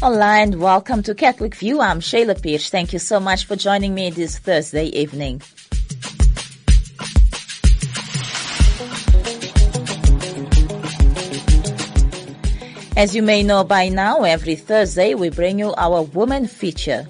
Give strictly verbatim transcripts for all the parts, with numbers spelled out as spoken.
Online, welcome to Catholic View. I'm Shayla Pierce. Thank you so much for joining me this Thursday evening. As you may know by now, every Thursday we bring you our Woman Feature.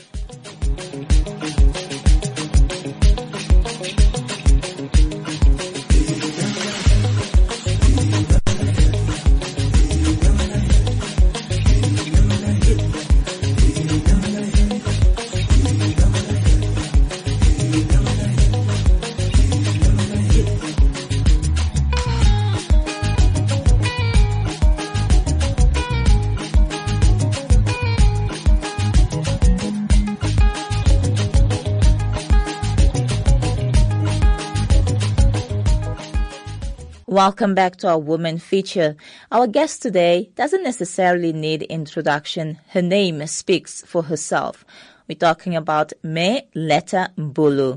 Welcome back to our Woman Feature. Our guest today doesn't necessarily need introduction. Her name speaks for herself. We're talking about Meleta Mbulu.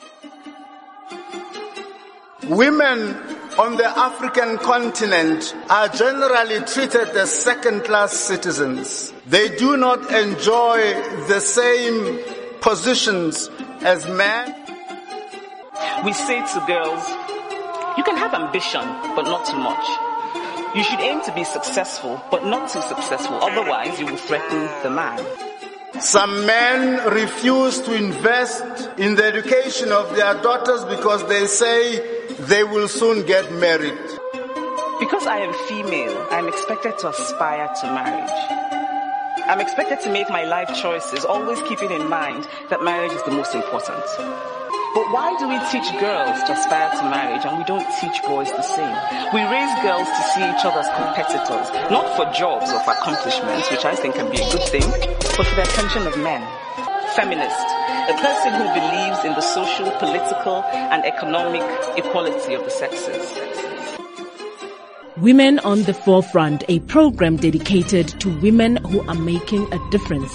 Women on the African continent are generally treated as second-class citizens. They do not enjoy the same positions as men. We say to girls, you can have ambition, but not too much. You should aim to be successful, but not too successful. Otherwise, you will threaten the man. Some men refuse to invest in the education of their daughters because they say they will soon get married. Because I am female, I am expected to aspire to marriage. I'm expected to make my life choices, always keeping in mind that marriage is the most important. But why do we teach girls to aspire to marriage and we don't teach boys the same? We raise girls to see each other as competitors, not for jobs or for accomplishments, which I think can be a good thing, but for the attention of men. Feminist, a person who believes in the social, political, and economic equality of the sexes. Women on the Forefront, a program dedicated to women who are making a difference.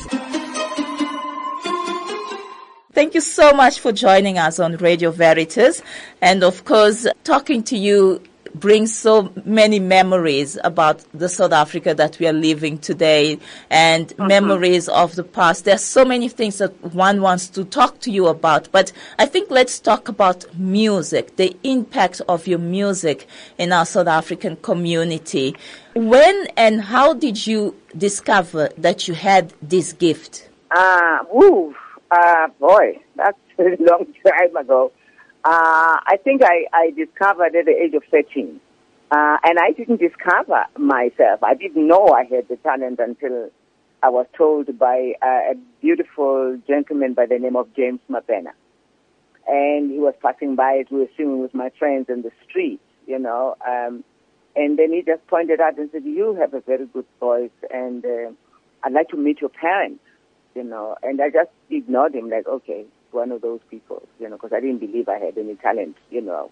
Thank you so much for joining us on Radio Veritas. And of course, talking to you brings so many memories about the South Africa that we are living today and mm-hmm. memories of the past. There's so many things that one wants to talk to you about. But I think let's talk about music, the impact of your music in our South African community. When and how did you discover that you had this gift? Ah, uh, woo. Uh, boy, that's a long time ago. Uh, I think I, I discovered at the age of thirteen. Uh, and I didn't discover myself. I didn't know I had the talent until I was told by uh, a beautiful gentleman by the name of James Mabena. And he was passing by as we were singing with my friends in the street, you know. Um, and then he just pointed out and said, you have a very good voice, and uh, I'd like to meet your parents. You know, and I just ignored him like, okay, one of those people, you know, because I didn't believe I had any talent, you know.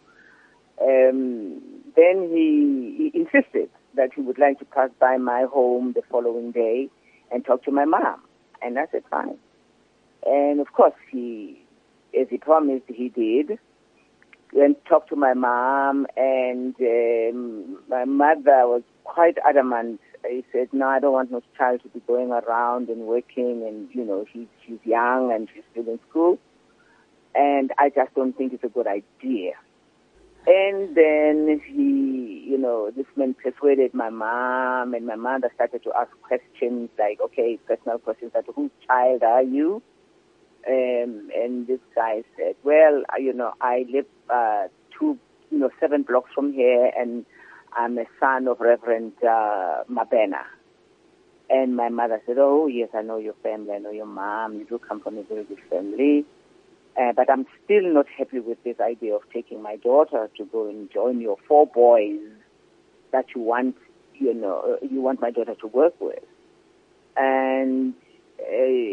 Um, then he, he insisted that he would like to pass by my home the following day and talk to my mom. And I said, fine. And of course, he, as he promised, he did. Went talked to my mom, and um, my mother was quite adamant. He said, no, I don't want no child to be going around and working, and, you know, she's, she's young and she's still in school. And I just don't think it's a good idea. And then he, you know, this man persuaded my mom, and my mother started to ask questions like, okay, personal questions like, whose child are you? Um, and this guy said, well, you know, I live uh, two, you know, seven blocks from here, and I'm a son of Reverend uh, Mabena. And my mother said, oh, yes, I know your family. I know your mom. You do come from a very good family. Uh, but I'm still not happy with this idea of taking my daughter to go and join your four boys that you want, you know, you want my daughter to work with. And uh,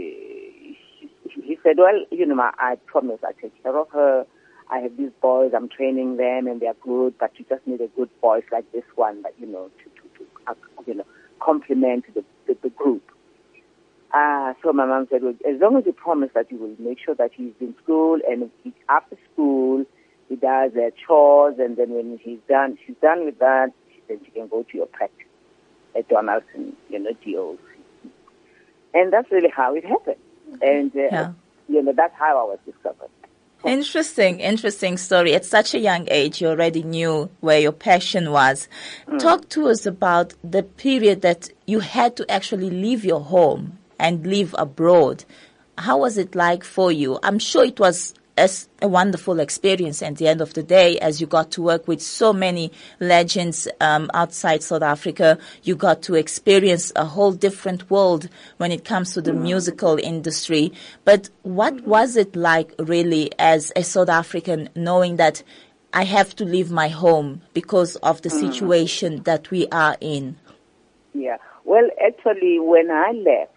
he said, well, you know, I promise I'll take care of her. I have these boys, I'm training them, and they're good, but you just need a good voice like this one, that, you know, to, to, to uh, you know, complement the, the, the group. Uh, so my mom said, well, as long as you promise that you will make sure that he's in school, and he, after school, he does their chores, and then when he's done, she's done with that, then she can go to your practice at Donaldson, you know, D O. And that's really how it happened. And, uh, Yeah. you know, that's how I was discovered. Interesting, interesting story. At such a young age, you already knew where your passion was. Mm. Talk to us about the period that you had to actually leave your home and live abroad. How was it like for you? I'm sure it was as a wonderful experience at the end of the day, as you got to work with so many legends um, outside South Africa. You got to experience a whole different world when it comes to the musical industry. But what was it like really as a South African, knowing that I have to leave my home because of the situation that we are in? Yeah. Well, actually, when I left,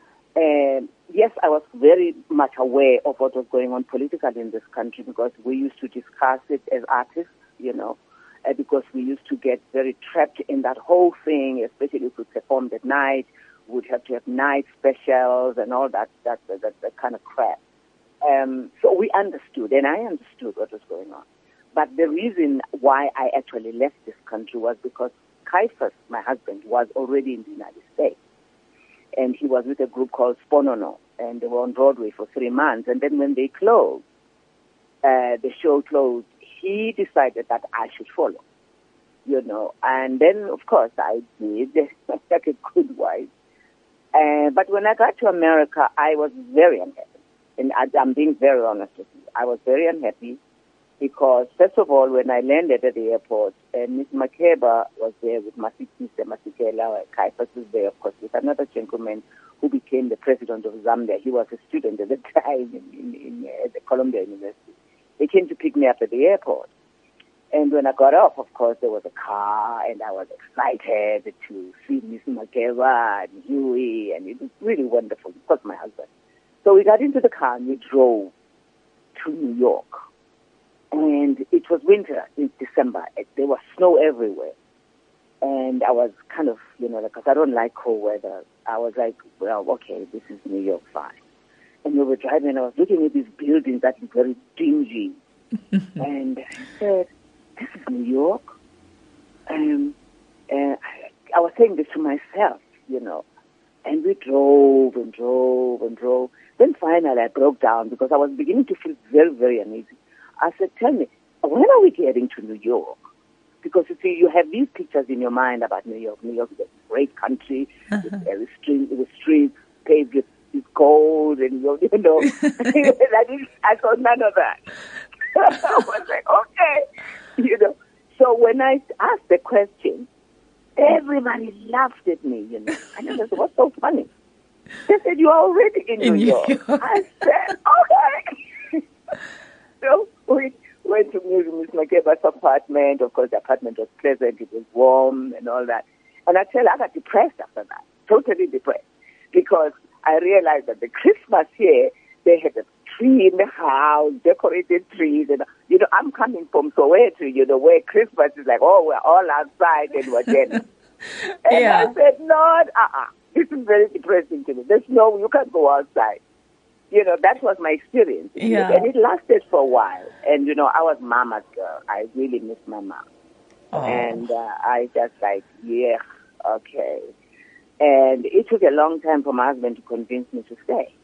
uh, yes, I was very much aware of what was going on politically in this country because we used to discuss it as artists, you know, uh, because we used to get very trapped in that whole thing, especially if we performed at night. We'd have to have night specials and all that, that, that, that, that kind of crap. Um, so we understood, and I understood what was going on. But the reason why I actually left this country was because Caiphus, my husband, was already in the United States. And he was with a group called Sponono, and they were on Broadway for three months. And then when they closed, uh, the show closed, he decided that I should follow, you know. And then, of course, I did, like a good wife. Uh, but when I got to America, I was very unhappy. And I, I'm being very honest with you. I was very unhappy because, first of all, when I landed at the airport, uh, Miss Makeba was there with Masikisa Masikela. Caiphus was there, of course, with another gentleman who became the president of Zambia. He was a student at the time in, in, in uh, the Columbia University. They came to pick me up at the airport. And when I got off, of course, there was a car, and I was excited to see Miss Makeba and Huey, and it was really wonderful. Of course, my husband. So we got into the car and we drove to New York. And it was winter in December. There was snow everywhere. And I was kind of, you know, because I don't like cold weather. I was like, well, okay, this is New York, fine. And we were driving, and I was looking at these buildings that were very dingy. And I said, this is New York? Um, and I, I was saying this to myself, you know. And we drove and drove and drove. Then finally I broke down because I was beginning to feel very, very uneasy. I said, tell me, when are we getting to New York? Because, you see, you have these pictures in your mind about New York. New York is a great country, uh-huh. with, uh, street, with streets paved with, with gold, and, you know, I, didn't, I saw none of that. I was like, okay, you know. So when I asked the question, everybody laughed at me, you know. And I said, what's so funny? They said, you're already in, in New York. York. I said, okay. So we went to Miss Makeba's apartment. Of course, the apartment was pleasant. It was warm and all that. And I tell you, I got depressed after that, totally depressed, because I realized that the Christmas here, they had a tree in the house, decorated trees. And, you know, I'm coming from Soweto, you know, where Christmas is like, oh, we're all outside and we're dead. And yeah. I said, Lord, uh-uh, this is very depressing to me. There's no, you can't go outside. You know, that was my experience. Yeah. And it lasted for a while. And, you know, I was mama's girl. I really miss my mom. Oh. And uh, I just like, yeah, okay. And it took a long time for my husband to convince me to stay,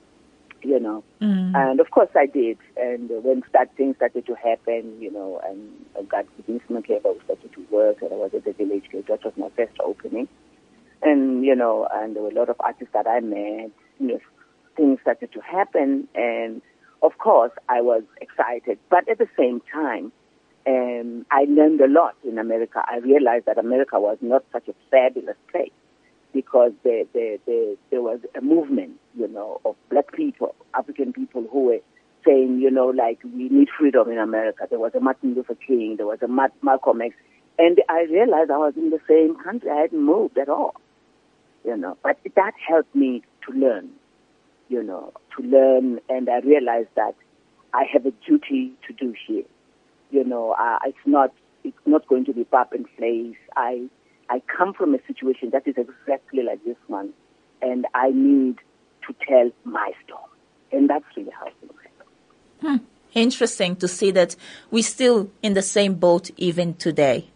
you know. Mm. And, of course, I did. And when start, things started to happen, you know, and I got Miss Makeba, we started to work, and I was at the Village Gate. That was my first opening. And, you know, and there were a lot of artists that I met, you know, things started to happen, and of course I was excited. But at the same time, um, I learned a lot in America. I realized that America was not such a fabulous place because there, there, there, there was a movement, you know, of black people, African people who were saying, you know, like, we need freedom in America. There was a Martin Luther King, there was a Malcolm X, and I realized I was in the same country. I hadn't moved at all, you know. But that helped me to learn. You know, to learn, and I realized that I have a duty to do here. You know, uh, it's not it's not going to be pap and place. I I come from a situation that is exactly like this one, and I need to tell my story, and that's really how things happen. Hmm. Interesting to see that we're still in the same boat even today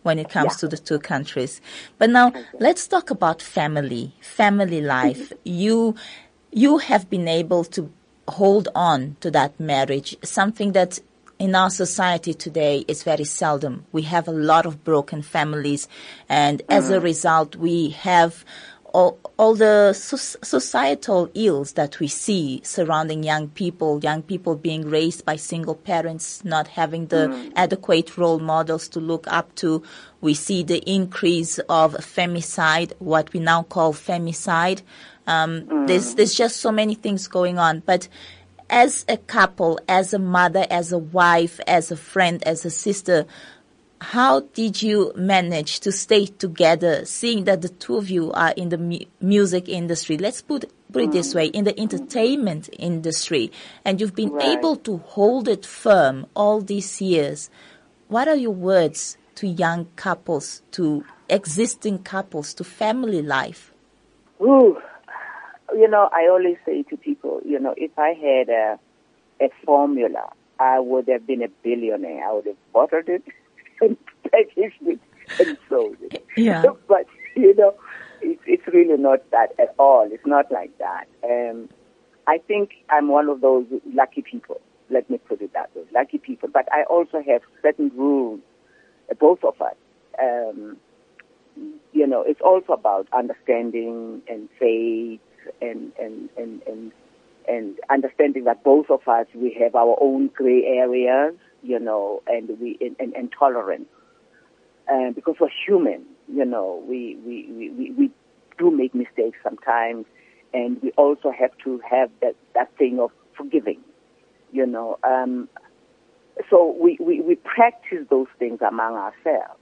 when it comes Yeah. to the two countries. But now let's talk about family, family life. You, you have been able to hold on to that marriage, something that in our society today is very seldom. We have a lot of broken families, and as a result, we have all, all the so- societal ills that we see surrounding young people, young people being raised by single parents, not having the mm. adequate role models to look up to. We see the increase of femicide, what we now call femicide. Um, mm. There's, there's just so many things going on. But as a couple, as a mother, as a wife, as a friend, as a sister, how did you manage to stay together, seeing that the two of you are in the mu- music industry? Let's put, put it this way, in the entertainment industry, and you've been Right. able to hold it firm all these years. What are your words to young couples, to existing couples, to family life? Ooh. You know, I always say to people, you know, if I had a, a formula, I would have been a billionaire. I would have bottled it and packaged it and sold it. Yeah. But, you know, it's, it's really not that at all. It's not like that. Um, I think I'm one of those lucky people. Let me put it that way. Lucky people. But I also have certain rules, uh, both of us. Um, you know, it's also about understanding and faith. And, and, and, and, and understanding that both of us, we have our own gray areas, you know, and we, and, and, and tolerance. Uh, because we're human, you know, we, we, we, we do make mistakes sometimes, and we also have to have that, that thing of forgiving, you know. Um, so we, we, we practice those things among ourselves.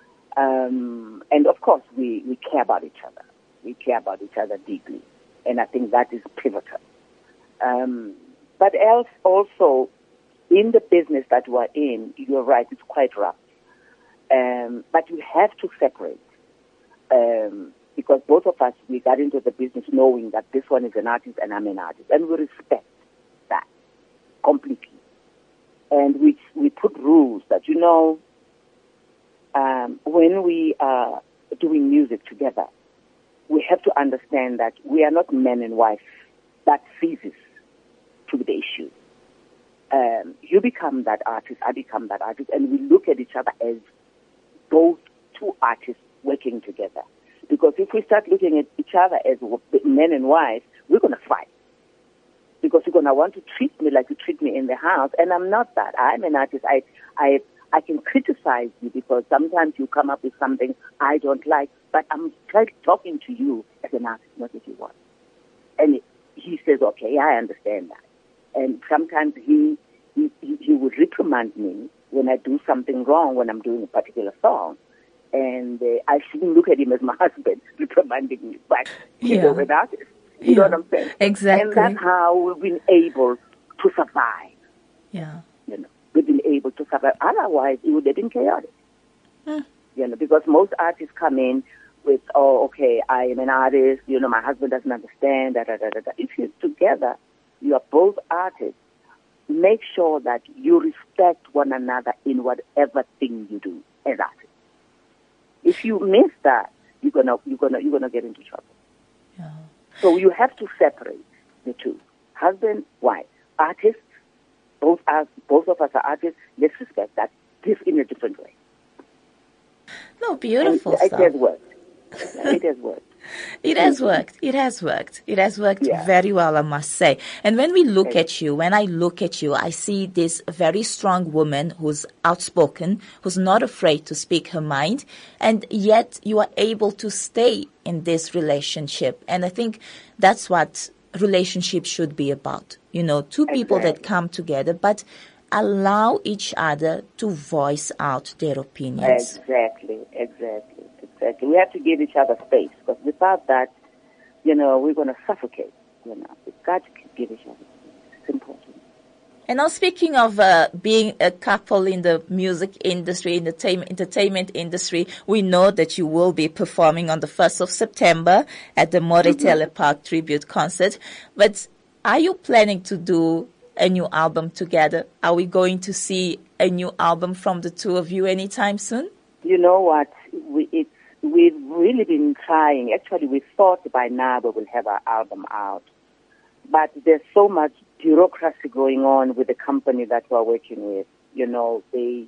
Um, and of course, we, we care about each other. We care about each other deeply. And I think that is pivotal. Um, but else also, in the business that we're in, you're right, it's quite rough. Um, but you have to separate. Um, because both of us, we got into the business knowing that this one is an artist and I'm an artist. And we respect that completely. And we, we put rules that, you know, um, when we are doing music together, we have to understand that we are not man and wife. That ceases to be the issue. Um, you become that artist, I become that artist, and we look at each other as both two artists working together. Because if we start looking at each other as man and wife, we're going to fight. Because you're going to want to treat me like you treat me in the house, and I'm not that. I'm an artist. I, I, I can criticize you because sometimes you come up with something I don't like, but I'm trying talking to you as an artist, not as you want. And he says, okay, I understand that. And sometimes he, he, he would reprimand me when I do something wrong when I'm doing a particular song. And uh, I shouldn't look at him as my husband reprimanding me, but he's Yeah. an artist. You Yeah. know what I'm saying? Exactly. And that's how we've been able to survive. Yeah. You know, we've been able to survive. Otherwise, it would have been chaotic. Hmm. You know, because most artists come in with, oh, okay, I am an artist, you know, my husband doesn't understand, da, da, da, da, da. If you're together, you are both artists, make sure that you respect one another in whatever thing you do as artists. If you miss that, you're gonna, you're gonna, you're gonna get into trouble. Yeah. So you have to separate the two. Husband, wife, artists, both us, both of us are artists, let's respect that, this in a different way. No, beautiful and it, stuff. It has worked. It has worked. It has worked. It has worked. It has worked Yeah. very well, I must say. And when we look Okay. at you, when I look at you, I see this very strong woman who's outspoken, who's not afraid to speak her mind, and yet you are able to stay in this relationship. And I think that's what relationships should be about. You know, two people that Exactly. come together, but allow each other to voice out their opinions. Exactly, exactly, exactly. We have to give each other space, because without that, you know, we're going to suffocate. You know, we've got to give each other space. It's important. And now, speaking of uh, being a couple in the music industry, in the entertainment, entertainment industry, we know that you will be performing on the first of September at the Moretele Mm-hmm. Park Tribute Concert. But are you planning to do a new album together? Are we going to see a new album from the two of you anytime soon? You know what? We, it's, we've really been trying. Actually, we thought by now we will have our album out. But there's so much bureaucracy going on with the company that we're working with. You know, they,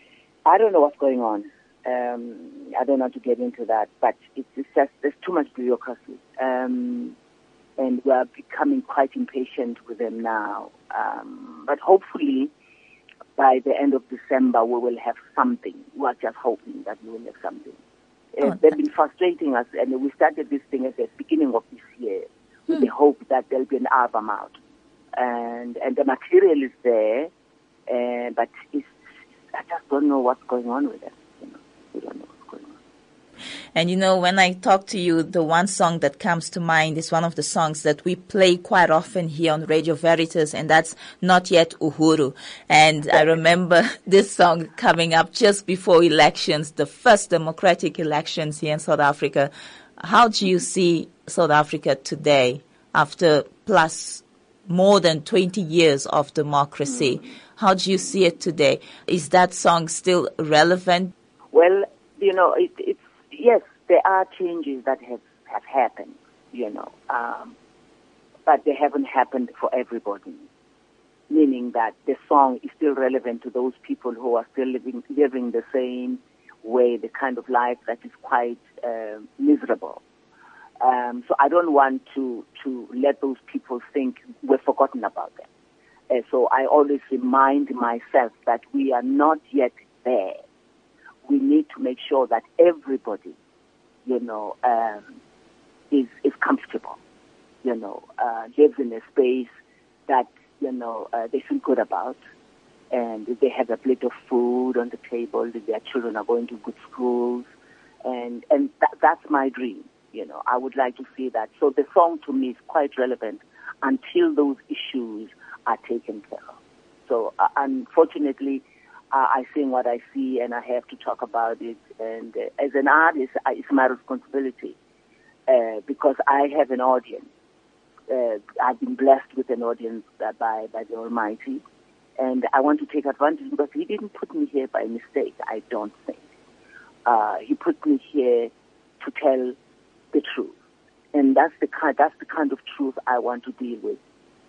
I don't know what's going on. Um, I don't want to get into that, but it's, it's just, there's too much bureaucracy. Um, and we're becoming quite impatient with them now. Um, but hopefully, by the end of December, we will have something. We're just hoping that we will have something. Oh, uh, they've been frustrating us, and we started this thing at the beginning of this year with hmm. the hope that there'll be an album out. And and the material is there, uh, but it's, I just don't know what's going on with it. You know, we don't know what's going on. And you know, when I talk to you, the one song that comes to mind is one of the songs that we play quite often here on Radio Veritas, and that's Not Yet Uhuru. And I remember this song coming up just before elections, the first democratic elections here in South Africa. How do you see South Africa today after plus more than twenty years of democracy? Mm. How do you see it today? Is that song still relevant? Well, you know, it, it's, yes, there are changes that have, have happened, you know, um, but they haven't happened for everybody, meaning that the song is still relevant to those people who are still living, living the same way, the kind of life that is quite uh, miserable. Um, so I don't want to, to let those people think we've forgotten about them. Uh, so I always remind myself that we are not yet there. We need to make sure that everybody, you know, um, is is comfortable, you know, uh, lives in a space that, you know, uh, they feel good about, and they have a plate of food on the table, that their children are going to good schools, and and th- that's my dream. You know, I would like to see that. So the song to me is quite relevant until those issues are taken care of. So uh, unfortunately, uh, I sing what I see, and I have to talk about it. And uh, as an artist, uh, it's my responsibility uh, because I have an audience. Uh, I've been blessed with an audience uh, by by the Almighty, and I want to take advantage because He didn't put me here by mistake. I don't think uh, He put me here to tell the truth, and that's the kind that's the kind of truth I want to deal with,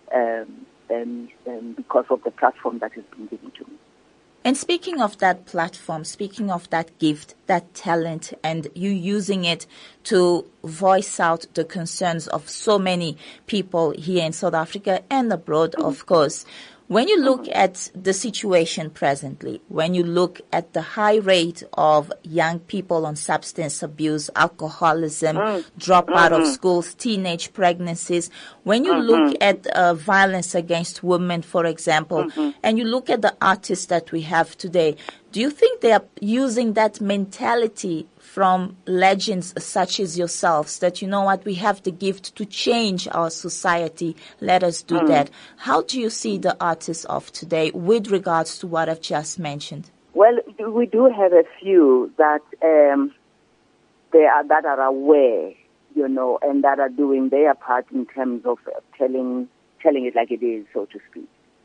um, and, and because of the platform that has been given to me. And speaking of that platform, speaking of that gift, that talent, and you using it to voice out the concerns of so many people here in South Africa and abroad, mm-hmm. of course. When you look mm-hmm. at the situation presently, when you look at the high rate of young people on substance abuse, alcoholism, mm-hmm. drop mm-hmm. out of schools, teenage pregnancies, when you mm-hmm. look at uh, violence against women, for example, mm-hmm. and you look at the artists that we have today, do you think they are using that mentality from legends such as yourselves, that, you know what, we have the gift to change our society, let us do mm. that? How do you see the artists of today with regards to what I've just mentioned? Well, we do have a few that um, they are that are aware, you know, and that are doing their part in terms of telling telling it like it is, so to speak.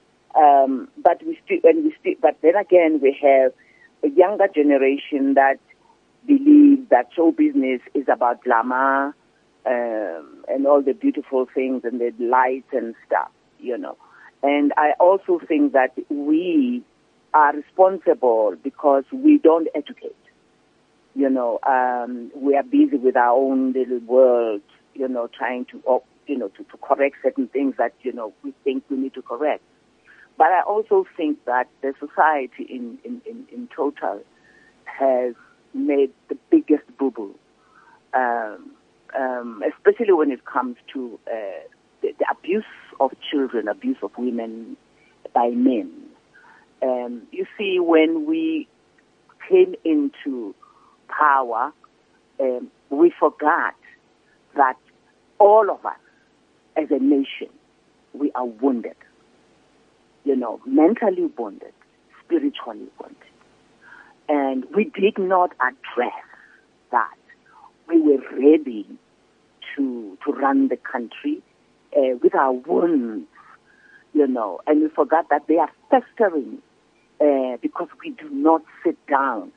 Um, but we still, and we still, but then again, we have a younger generation that believe that show business is about glamour um, and all the beautiful things and the lights and stuff, you know. And I also think that we are responsible because we don't educate. You know, um, we are busy with our own little world, you know, trying to, you know, to, to correct certain things that, you know, we think we need to correct. But I also think that the society in, in, in, in total has made the biggest boo-boo, um, um, especially when it comes to uh, the, the abuse of children, abuse of women by men. Um, you see, when we came into power, um, we forgot that all of us as a nation, we are wounded, you know, mentally wounded, spiritually wounded. And we did not address that. We were ready to to run the country uh, with our wounds, you know, and we forgot that they are festering uh, because we do not sit down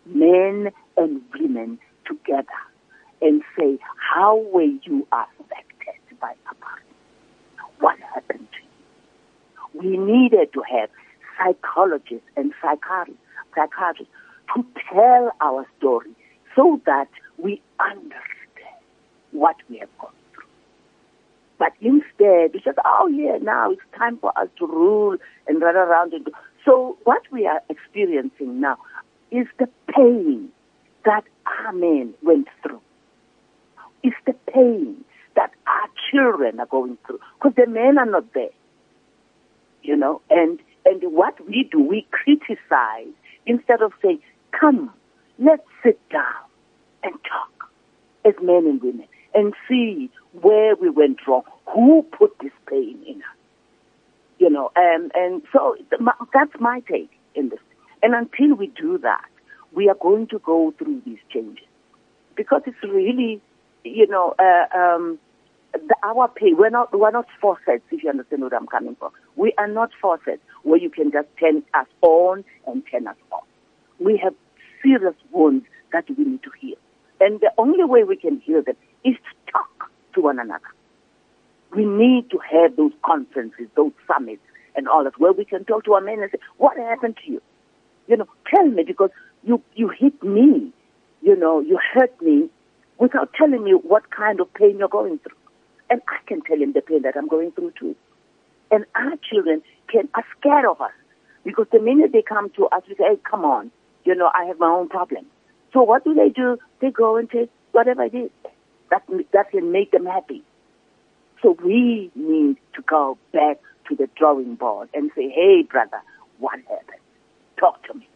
men and women together and say, how were you affected by apartheid? What happened to you? We needed to have psychologists and psychiatrists, psychiatrists to tell our story so that we understand what we have gone through. But instead, we just, oh yeah, now it's time for us to rule and run around. And do. So what we are experiencing now is the pain that our men went through. It's the pain that our children are going through because the men are not there, you know. And and what we do, we criticize instead of saying, come, let's sit down and talk as men and women and see where we went wrong, who put this pain in us, you know. And, and so that's my take in this. And until we do that, we are going to go through these changes because it's really, you know, uh, um, the, our pain. We're not, we're not faucets, if you understand what I'm coming from. We are not faucets where you can just turn us on and turn us off. We have serious wounds that we need to heal. And the only way we can heal them is to talk to one another. We need to have those conferences, those summits and all that, where we can talk to our men and say, what happened to you? You know, tell me, because you, you hit me, you know, you hurt me without telling me what kind of pain you're going through. And I can tell him the pain that I'm going through too. And our children can are scared of us because the minute they come to us, we say, hey, come on, you know, I have my own problem. So what do they do? They go and take whatever it is that, that can make them happy. So we need to go back to the drawing board and say, hey, brother, what happened? Talk to me.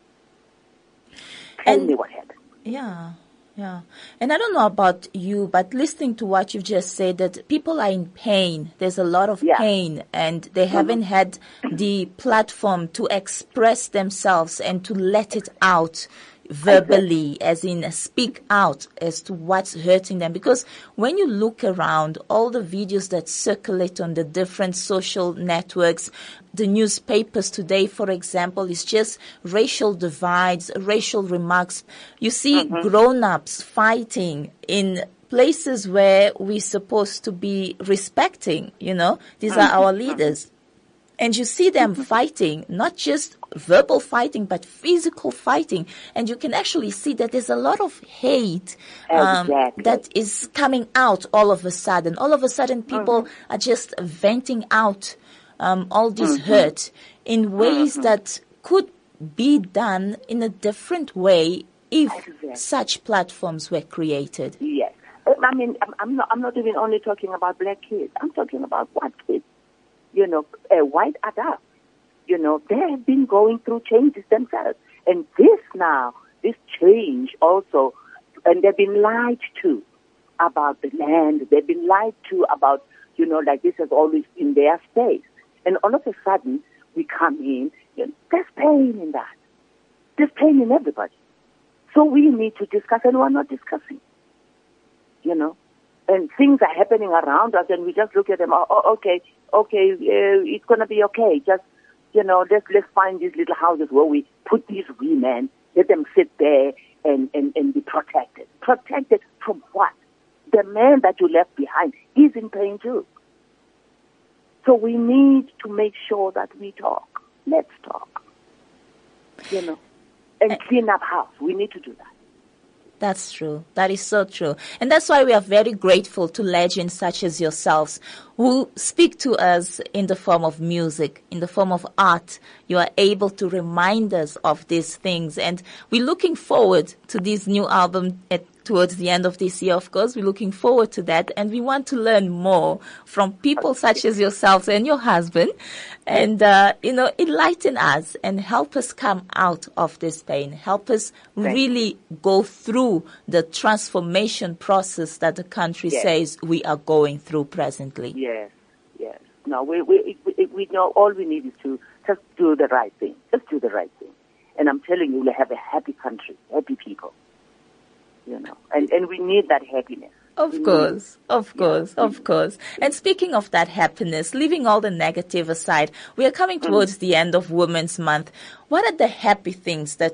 Tell and, me what happened. Yeah, yeah. And I don't know about you, but listening to what you've just said, that people are in pain. There's a lot of yeah. pain, and they mm-hmm. haven't had the platform to express themselves and to let it out verbally, as in speak out as to what's hurting them. Because when you look around, all the videos that circulate on the different social networks, the newspapers today, for example, is just racial divides, racial remarks. You see mm-hmm. grown-ups fighting in places where we're supposed to be respecting, you know. These mm-hmm. are our leaders. And you see them fighting, not just verbal fighting, but physical fighting. And you can actually see that there's a lot of hate um, exactly. that is coming out all of a sudden. All of a sudden, people mm-hmm. are just venting out um, all this mm-hmm. hurt in ways mm-hmm. that could be done in a different way if exactly. such platforms were created. Yes. I mean, I'm not, I'm not even only talking about black kids. I'm talking about white kids. You know, uh, white adults, you know, they have been going through changes themselves. And this now, this change also, and they've been lied to about the land. They've been lied to about, you know, like this has always been their space. And all of a sudden, we come in, you know, there's pain in that. There's pain in everybody. So we need to discuss, and we're not discussing, you know. And things are happening around us, and we just look at them, oh, oh okay, okay, uh, it's going to be okay. Just, you know, let's, let's find these little houses where we put these women, let them sit there and, and, and be protected. Protected from what? The man that you left behind is in pain too. So we need to make sure that we talk. Let's talk, you know, and clean up house. We need to do that. That's true. That is so true. And that's why we are very grateful to legends such as yourselves who speak to us in the form of music, in the form of art. You are able to remind us of these things. And we're looking forward to this new album at towards the end of this year, of course. We're looking forward to that. And we want to learn more from people such as yourselves and your husband and, uh, you know, enlighten us and help us come out of this pain. Help us really go through the transformation process that the country yes. says we are going through presently. Yes, yes. No, we, we, we, we know all we need is to just do the right thing. Just do the right thing. And I'm telling you, we'll have a happy country, happy people. You know, and, and we need that happiness. Of we course, need, of course, yeah. of course. And speaking of that happiness, leaving all the negative aside, we are coming towards mm. the end of Women's Month. What are the happy things that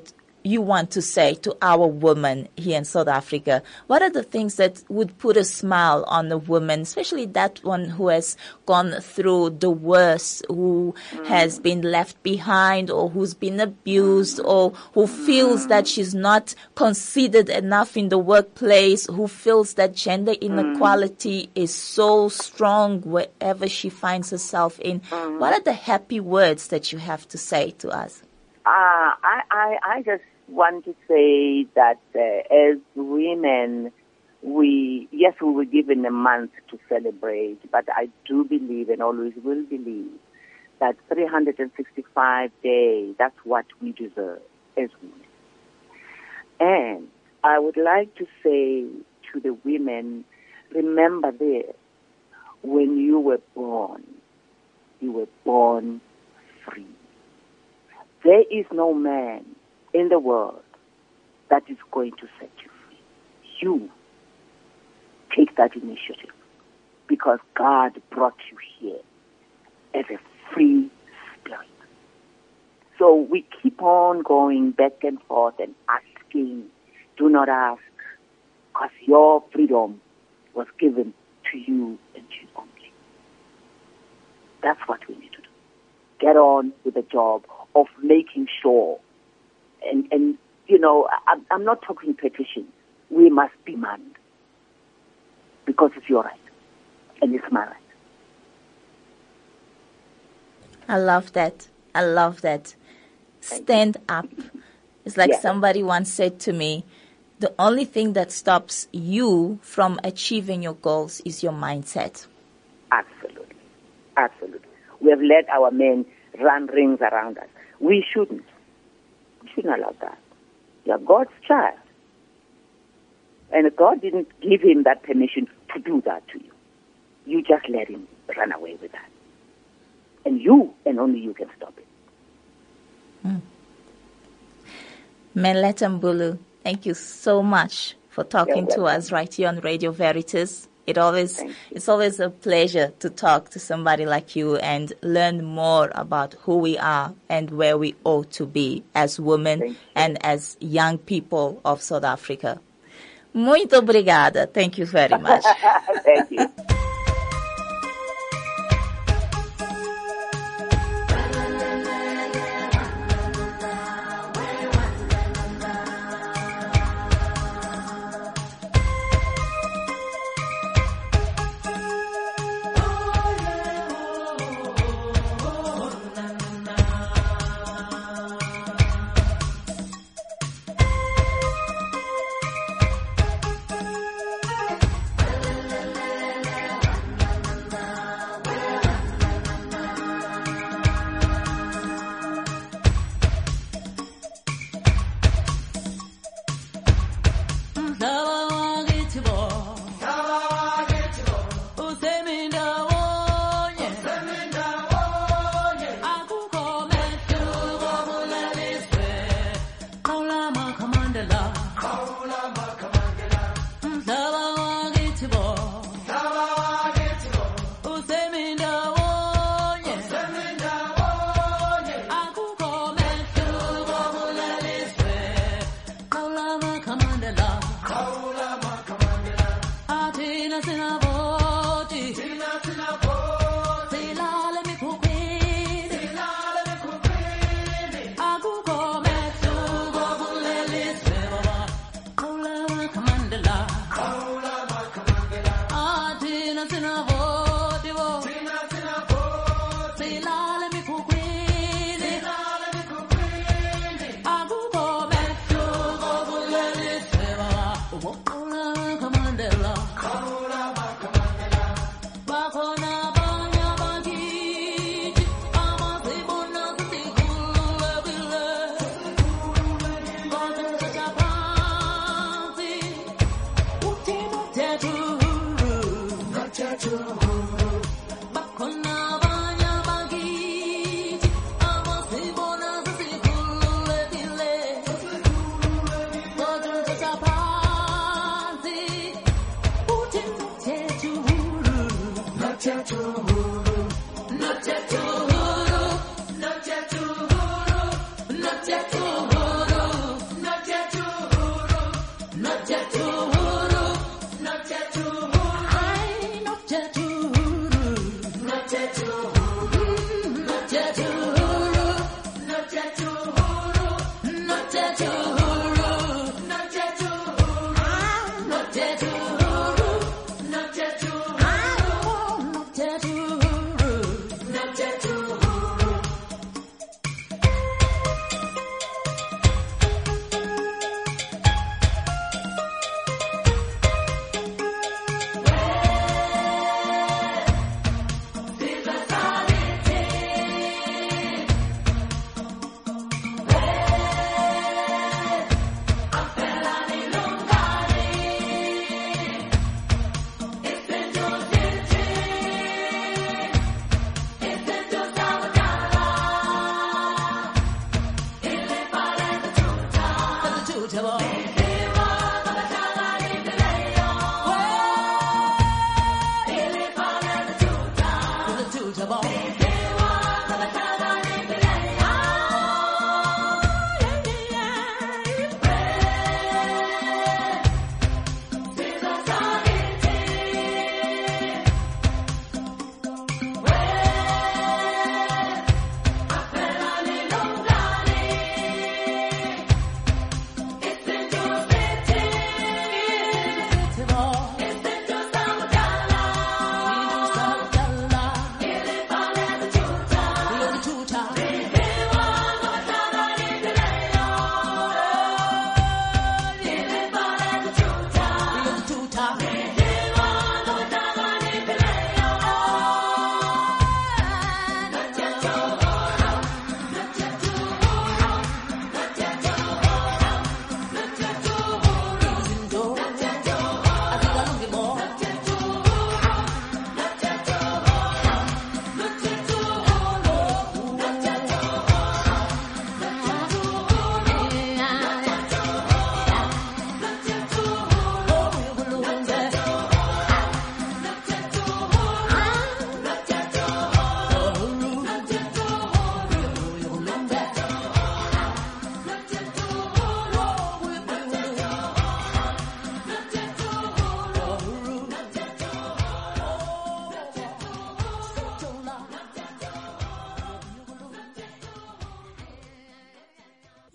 you want to say to our women here in South Africa? What are the things that would put a smile on a woman, especially that one who has gone through the worst, who mm. has been left behind, or who's been abused, or who feels that she's not considered enough in the workplace, who feels that gender inequality mm. is so strong wherever she finds herself in? Mm. What are the happy words that you have to say to us? Uh, I, I, I just want to say that uh, as women, we, yes, we were given a month to celebrate, but I do believe and always will believe that three hundred sixty-five days, that's what we deserve as women. And I would like to say to the women, remember this, when you were born, you were born free. There is no man in the world that is going to set you free. You take that initiative because God brought you here as a free spirit. So we keep on going back and forth and asking. Do not ask, because your freedom was given to you and you only. That's what we need to do. Get on with the job of making sure, and, and you know, I, I'm not talking petitions. We must demand, because it's your right, and it's my right. I love that. I love that. Stand up. It's like yes. somebody once said to me, the only thing that stops you from achieving your goals is your mindset. Absolutely. Absolutely. We have let our men run rings around us. We shouldn't. We shouldn't allow that. You're God's child. And God didn't give him that permission to do that to you. You just let him run away with that. And you, and only you, can stop it. Mm. Menletta Mbulu, thank you so much for talking to us right here on Radio Veritas. It always, it's always a pleasure to talk to somebody like you and learn more about who we are and where we ought to be as women and as young people of South Africa. Muito obrigada. Thank you very much. Thank you.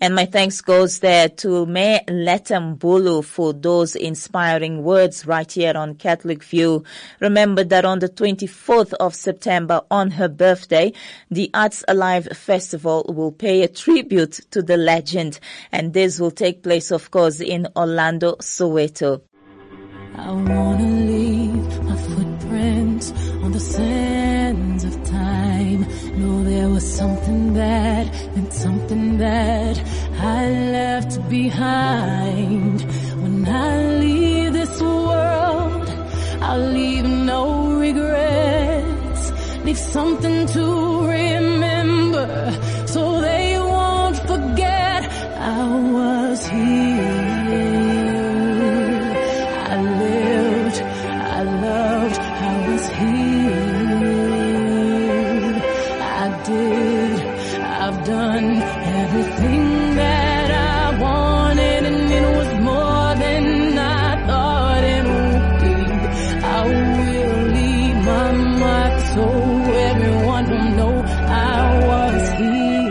And my thanks goes there to Mayor Letta Mbulu for those inspiring words right here on Catholic View. Remember that on the twenty-fourth of September, on her birthday, the Arts Alive Festival will pay a tribute to the legend. And this will take place, of course, in Orlando, Soweto. I wanna leave my footprints on the sands of time. Know there was something that meant something that I left behind. When I leave this world, I'll leave no regrets. Leave something to remember so they won't forget I was here. I lived, I loved, I was here. I did, I've done everything that I wanted, and it was more than I thought it would be. I will leave my mark so everyone will know I was here.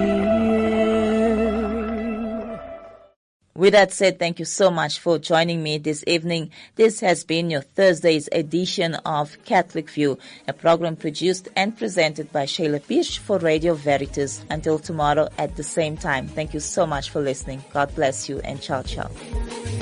With that said, thank you so much for joining me this evening. This has been your Thursday's edition of Catholic View, a program produced and presented by Shayla Pish for Radio Veritas. Until tomorrow at the same time, thank you so much for listening. God bless you and ciao ciao.